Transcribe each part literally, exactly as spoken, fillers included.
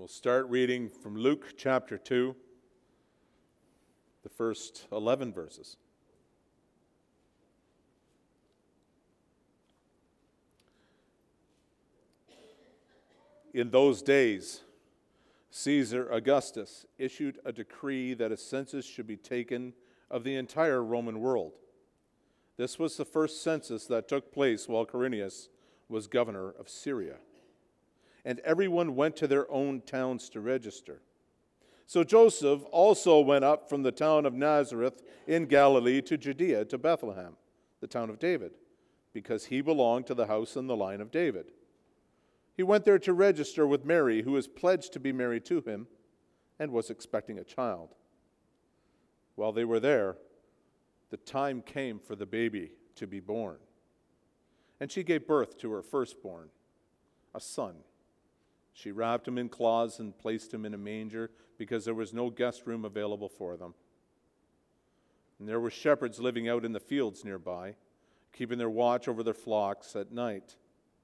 We'll start reading from Luke chapter two, the first eleven verses. In those days, Caesar Augustus issued a decree that a census should be taken of the entire Roman world. This was the first census that took place while Quirinius was governor of Syria. And everyone went to their own towns to register. So Joseph also went up from the town of Nazareth in Galilee to Judea, to Bethlehem, the town of David, because he belonged to the house and the line of David. He went there to register with Mary, who was pledged to be married to him and was expecting a child. While they were there, the time came for the baby to be born. And she gave birth to her firstborn, a son. She wrapped him in cloths and placed him in a manger because there was no guest room available for them. And there were shepherds living out in the fields nearby, keeping their watch over their flocks at night.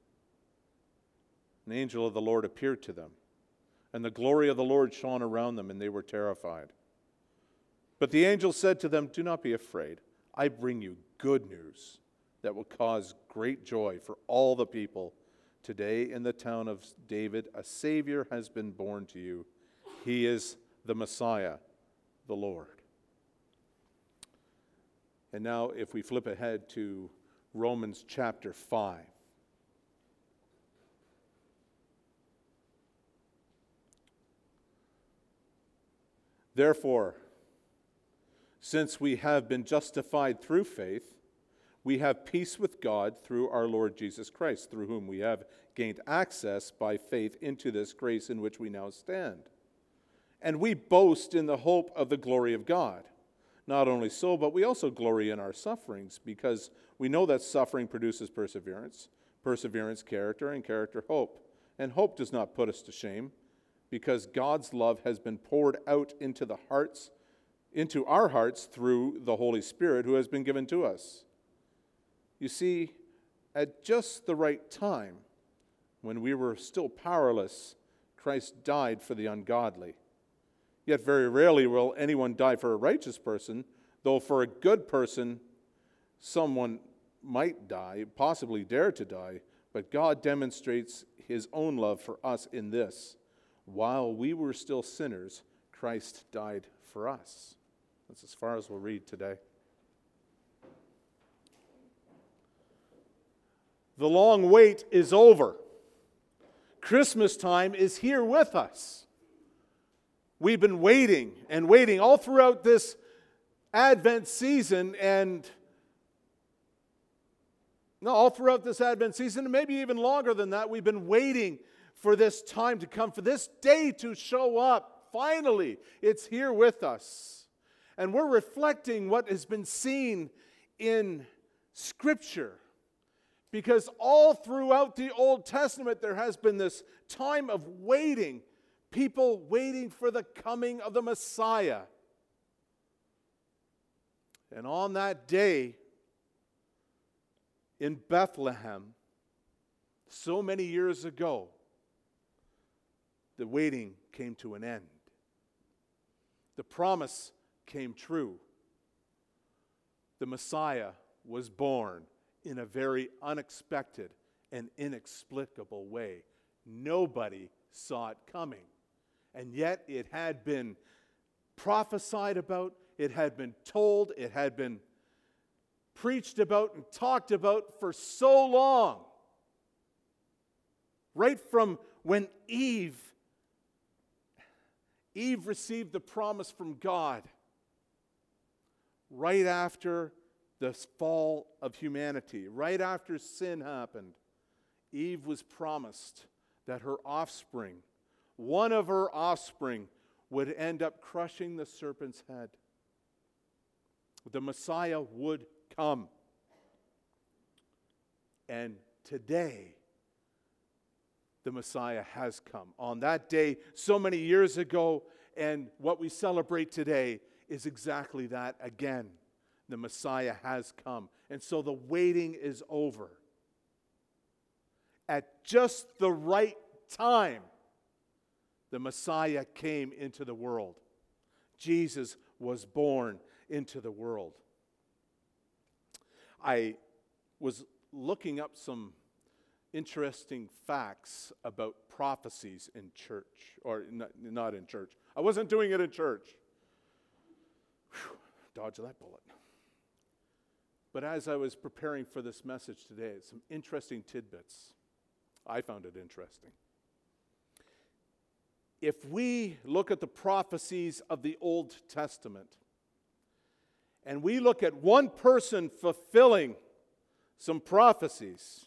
An angel of the Lord appeared to them, and the glory of the Lord shone around them, and they were terrified. But the angel said to them, "Do not be afraid. I bring you good news that will cause great joy for all the people. Today in the town of David, a Savior has been born to you. He is the Messiah, the Lord." And now if we flip ahead to Romans chapter five. Therefore, since we have been justified through faith, we have peace with God through our Lord Jesus Christ, through whom we have gained access by faith into this grace in which we now stand. And we boast in the hope of the glory of God. Not only so, but we also glory in our sufferings, because we know that suffering produces perseverance, perseverance, character, and character, hope. And hope does not put us to shame, because God's love has been poured out into the hearts, into our hearts through the Holy Spirit who has been given to us. You see, at just the right time, when we were still powerless, Christ died for the ungodly. Yet very rarely will anyone die for a righteous person, though for a good person, someone might die, possibly dare to die. But God demonstrates his own love for us in this: while we were still sinners, Christ died for us. That's as far as we'll read today. The long wait is over. Christmas time is here with us. We've been waiting and waiting all throughout this Advent season, and no, all throughout this Advent season, and maybe even longer than that, we've been waiting for this time to come, for this day to show up. Finally, it's here with us. And we're reflecting what has been seen in Scripture. Because all throughout the Old Testament, there has been this time of waiting, people waiting for the coming of the Messiah. And on that day in Bethlehem, so many years ago, the waiting came to an end. The promise came true. The Messiah was born in a very unexpected and inexplicable way. Nobody saw it coming. And yet it had been prophesied about, it had been told, it had been preached about and talked about for so long. Right from when Eve, Eve received the promise from God, right after the fall of humanity, right after sin happened, Eve was promised that her offspring, one of her offspring, would end up crushing the serpent's head. The Messiah would come. And today, the Messiah has come. On that day, so many years ago, and what we celebrate today is exactly that again. The Messiah has come. And so the waiting is over. At just the right time, The Messiah came into the world. Jesus was born into the world. I was looking up some interesting facts about prophecies in church, or not, not in church. I wasn't doing it in church. Whew, dodge that bullet. But as I was preparing for this message today, some interesting tidbits. I found it interesting. If we look at the prophecies of the Old Testament, and we look at one person fulfilling some prophecies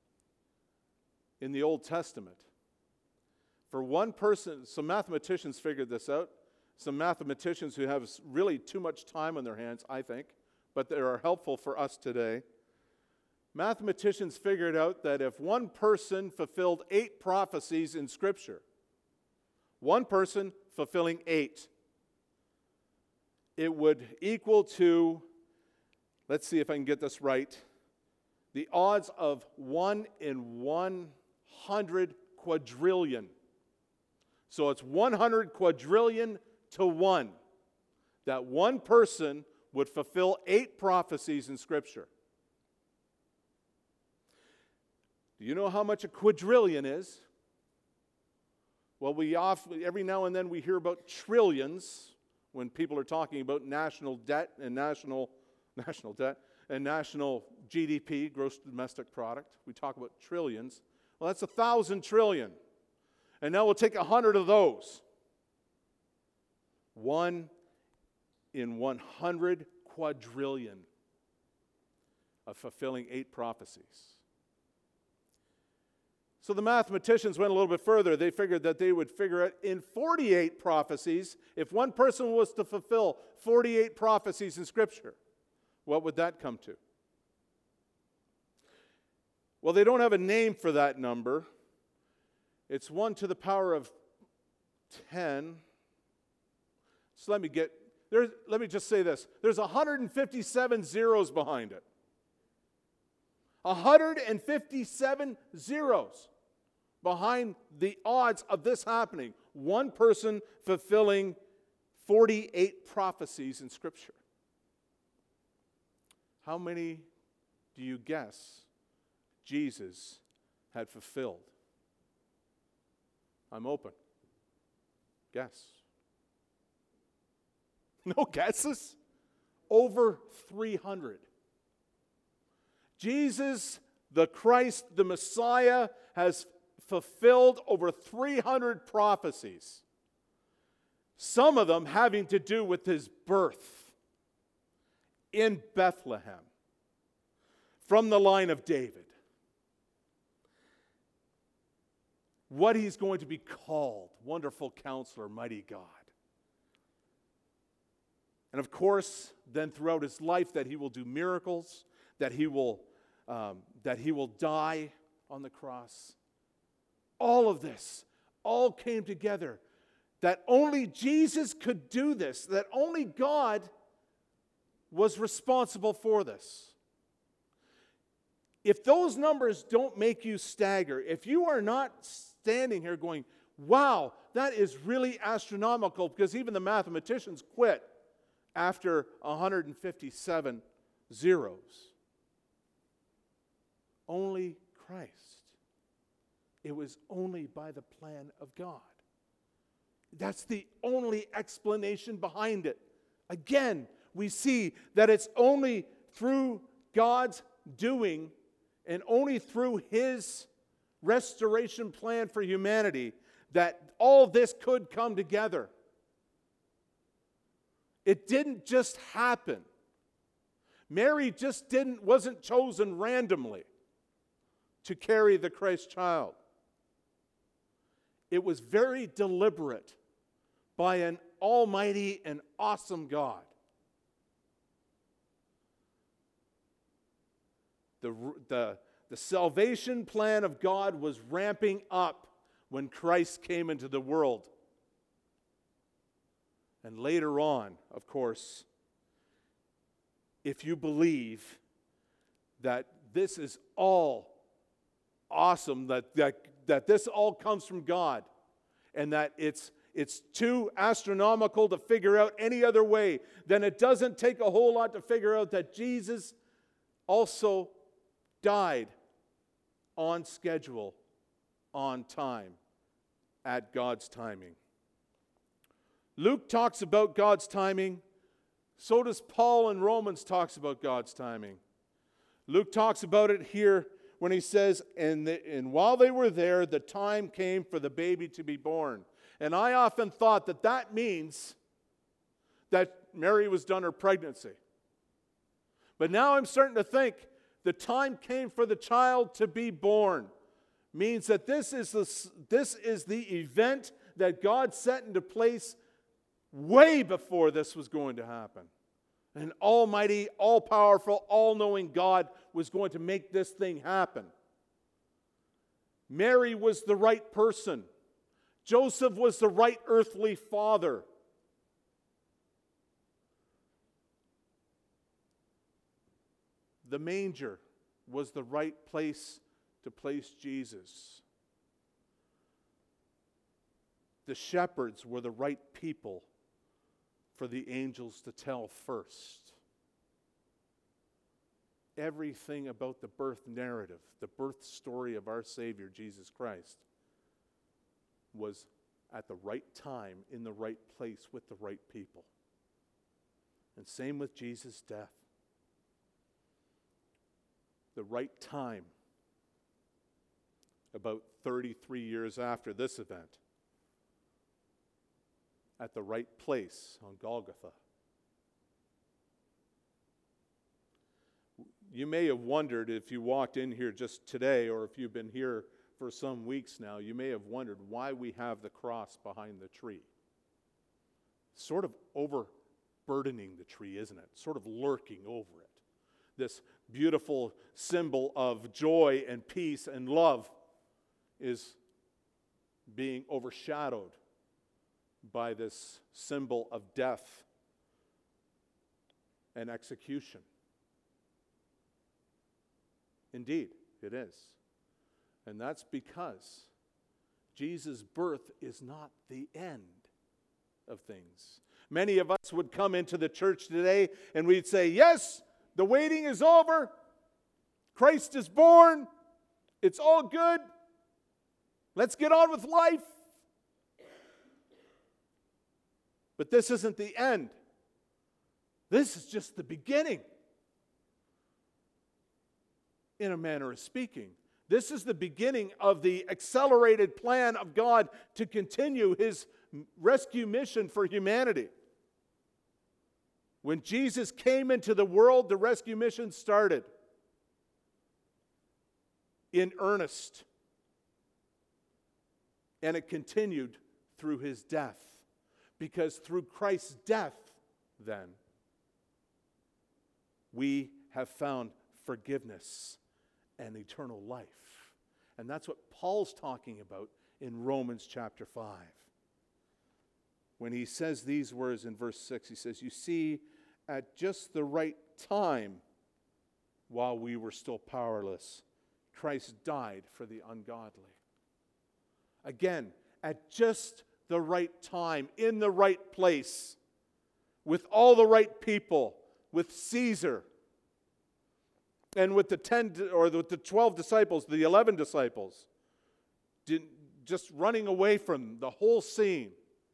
in the Old Testament, for one person, some mathematicians figured this out, some mathematicians who have really too much time on their hands, I think, but they are helpful for us today. Mathematicians figured out that if one person fulfilled eight prophecies in Scripture, one person fulfilling eight, it would equal to, let's see if I can get this right, the odds of one in one hundred quadrillion. So it's one hundred quadrillion to one that one person would fulfill eight prophecies in Scripture. Do you know how much a quadrillion is? Well, we often, every now and then we hear about trillions when people are talking about national debt and national national debt and national G D P, gross domestic product. We talk about trillions. Well, that's a thousand trillion. And now we'll take a hundred of those. One in one hundred quadrillion of fulfilling eight prophecies. So the mathematicians went a little bit further. They figured that they would figure out in forty-eight prophecies, if one person was to fulfill forty-eight prophecies in Scripture, what would that come to? Well, they don't have a name for that number. It's one to the power of ten. So let me get, there, let me just say this. There's one hundred fifty-seven zeros behind it. one hundred fifty-seven zeros behind the odds of this happening. One person fulfilling forty-eight prophecies in Scripture. How many do you guess Jesus had fulfilled? I'm open. Guess. No guesses? Over three hundred. Jesus, the Christ, the Messiah, has fulfilled over three hundred prophecies. Some of them having to do with his birth in Bethlehem from the line of David. What he's going to be called, Wonderful Counselor, Mighty God. And of course, then throughout his life that he will do miracles, that he will um, that he will die on the cross. All of this all came together. That only Jesus could do this. That only God was responsible for this. If those numbers don't make you stagger, if you are not standing here going, wow, that is really astronomical, because even the mathematicians quit after one hundred fifty-seven zeros. Only Christ. It was only by the plan of God. That's the only explanation behind it. Again, we see that it's only through God's doing and only through his restoration plan for humanity that all this could come together. It didn't just happen. Mary just didn't wasn't chosen randomly to carry the Christ child. It was very deliberate by an almighty and awesome God. The, the, the salvation plan of God was ramping up when Christ came into the world. And later on, of course, if you believe that this is all awesome, that, that, that this all comes from God, and that it's it's too astronomical to figure out any other way, then it doesn't take a whole lot to figure out that Jesus also died on schedule, on time, at God's timing. Luke talks about God's timing. So does Paul in Romans talks about God's timing. Luke talks about it here when he says, and, the, and while they were there, the time came for the baby to be born. And I often thought that that means that Mary was done her pregnancy. But now I'm starting to think the time came for the child to be born. Means that this is the, this is the event that God set into place way before this was going to happen. An almighty, all-powerful, all-knowing God was going to make this thing happen. Mary was the right person. Joseph was the right earthly father. The manger was the right place to place Jesus. The shepherds were the right people for the angels to tell first. Everything about the birth narrative, the birth story of our Savior, Jesus Christ, was at the right time, in the right place, with the right people. And same with Jesus' death. The right time, about thirty-three years after this event, at the right place on Golgotha. You may have wondered, if you walked in here just today, or if you've been here for some weeks now, you may have wondered why we have the cross behind the tree. Sort of overburdening the tree, isn't it? Sort of lurking over it. This beautiful symbol of joy and peace and love is being overshadowed by this symbol of death and execution. Indeed, it is. And that's because Jesus' birth is not the end of things. Many of us would come into the church today and we'd say, yes, the waiting is over. Christ is born. It's all good. Let's get on with life. But this isn't the end. This is just the beginning, in a manner of speaking. This is the beginning of the accelerated plan of God to continue His rescue mission for humanity. When Jesus came into the world, the rescue mission started in earnest. And it continued through His death. Because through Christ's death, then, we have found forgiveness and eternal life. And that's what Paul's talking about in Romans chapter five. When he says these words in verse six, he says, you see, at just the right time, while we were still powerless, Christ died for the ungodly. Again, at just the right time, in the right place, with all the right people, with Caesar, and with the ten or with the twelve disciples, the eleven disciples, just running away from the whole scene.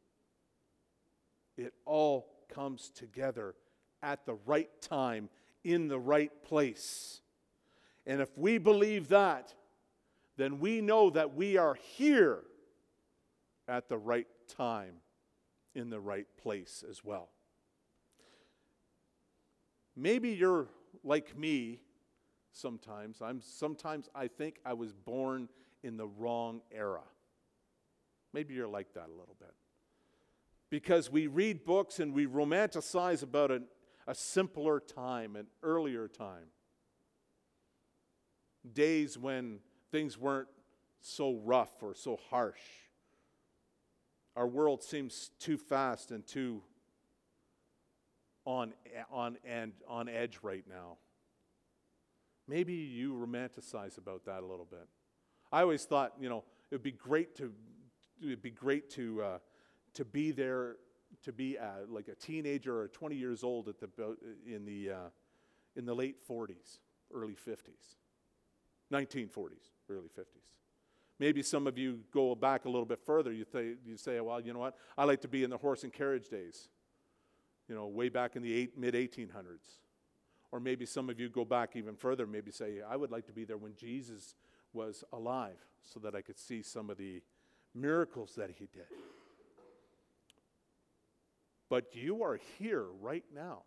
It all comes together at the right time, in the right place. And if we believe that, then we know that we are here at the right time, in the right place as well. Maybe you're like me sometimes. I'm sometimes I think I was born in the wrong era. Maybe you're like that a little bit. Because we read books and we romanticize about an, a simpler time, an earlier time. Days when things weren't so rough or so harsh. Our world seems too fast and too on, on, and on edge right now. Maybe you romanticize about that a little bit. I always thought, you know, it would be great to it'd be great to uh, to be there, to be uh, like a teenager or twenty years old at the in the uh, in the late forties, early fifties, nineteen forties, early fifties. Maybe some of you go back a little bit further. You, th- you say, well, you know what? I like to be in the horse and carriage days, you know, way back in the eight, mid eighteen hundreds. Or maybe some of you go back even further, maybe say, I would like to be there when Jesus was alive so that I could see some of the miracles that he did. But you are here right now.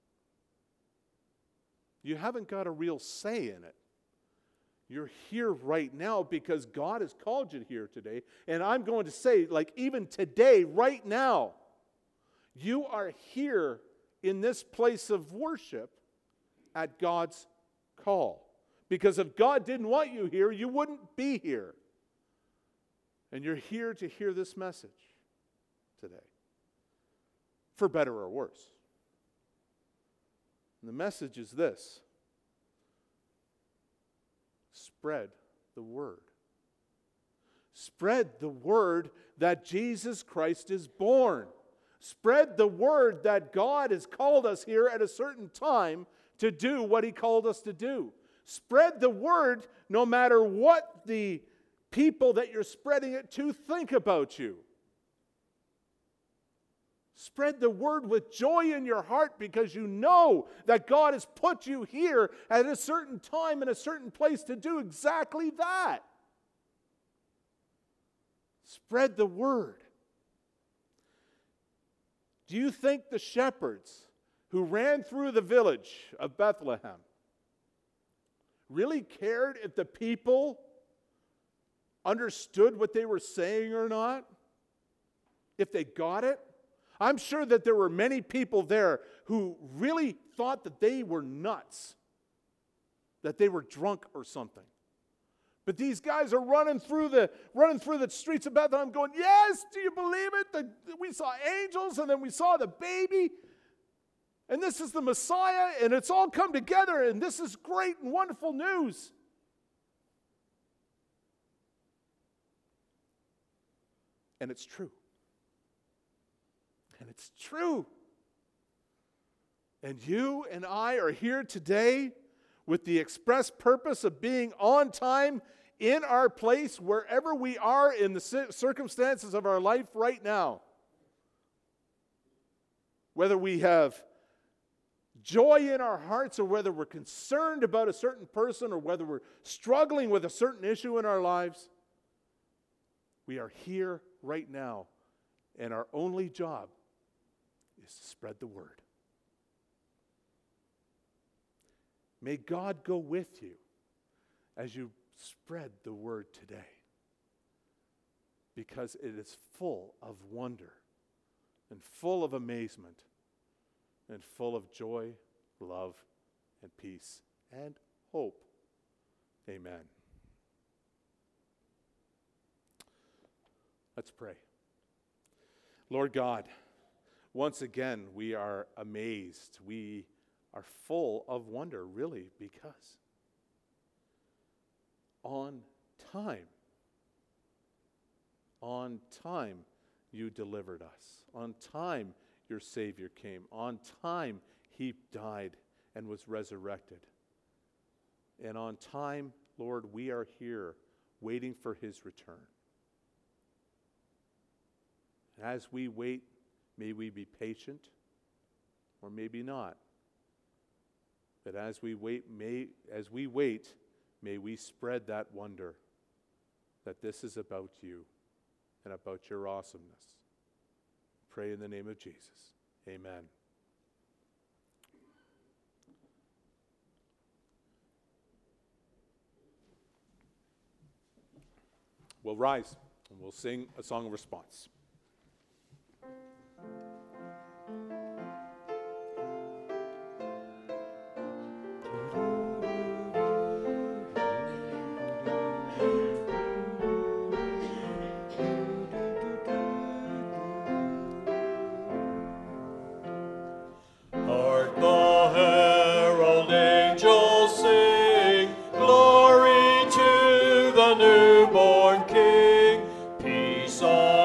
You haven't got a real say in it. You're here right now because God has called you here today. And I'm going to say, like even today, right now, you are here in this place of worship at God's call. Because if God didn't want you here, you wouldn't be here. And you're here to hear this message today. For better or worse. And the message is this. Spread the word. Spread the word that Jesus Christ is born. Spread the word that God has called us here at a certain time to do what he called us to do. Spread the word no matter what the people that you're spreading it to think about you. Spread the word with joy in your heart because you know that God has put you here at a certain time in a certain place to do exactly that. Spread the word. Do you think the shepherds who ran through the village of Bethlehem really cared if the people understood what they were saying or not? If they got it? I'm sure that there were many people there who really thought that they were nuts, that they were drunk or something. But these guys are running through the running through the streets of Bethlehem going, yes, do you believe it? The, we saw angels and then we saw the baby. And this is the Messiah and it's all come together and this is great and wonderful news. And it's true. And it's true. And you and I are here today with the express purpose of being on time in our place wherever we are in the circumstances of our life right now. Whether we have joy in our hearts or whether we're concerned about a certain person or whether we're struggling with a certain issue in our lives, we are here right now. And our only job is to spread the word. May God go with you as you spread the word today, because it is full of wonder and full of amazement and full of joy, love, and peace and hope. Amen. Let's pray. Lord God, once again, we are amazed. We are full of wonder, really, because on time, on time, you delivered us. On time, your Savior came. On time, he died and was resurrected. And on time, Lord, we are here waiting for his return. As we wait, may we be patient, or maybe not. But as we wait, may as we wait, may we spread that wonder that this is about you and about your awesomeness. Pray in the name of Jesus. Amen. We'll rise and we'll sing a song of response. Song.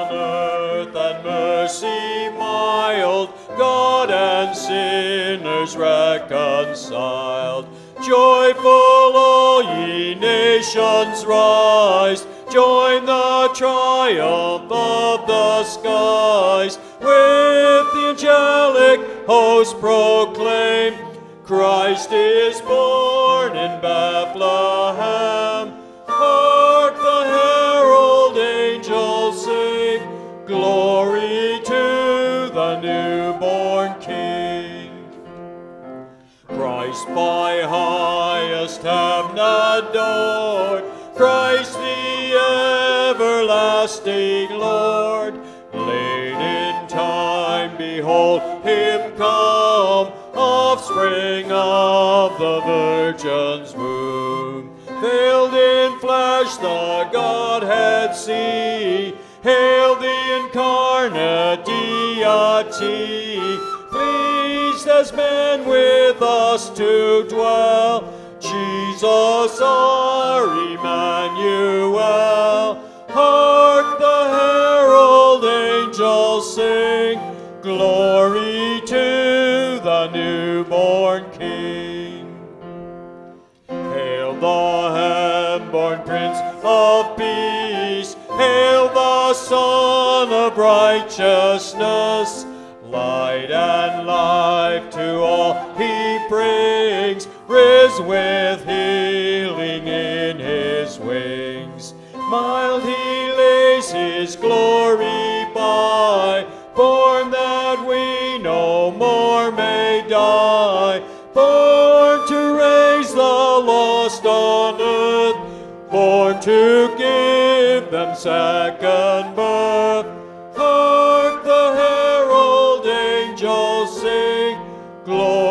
sinners reconciled. Joyful, all ye nations, rise, join the triumph of the skies. With the angelic host proclaim, Christ is born in Bethlehem. Hark, the herald angels sing, glory to the newborn King. Christ by highest heaven adored, Christ the everlasting Lord. Late in time, behold him come, offspring of the Virgin's womb. Veiled in flesh the Godhead see, hail the incarnate deity. Pleased as men with us to dwell, Jesus our Emmanuel. Hark, the herald angels sing, glory to the newborn King. Hail the heaven-born Prince of Peace, hail the Son of Righteousness. Light and life to all he brings, riz with healing in his wings. Mild he lays his glory by, born that we no more may die, born to raise the lost on earth, born to give them second birth. Hark, the herald angels sing, glory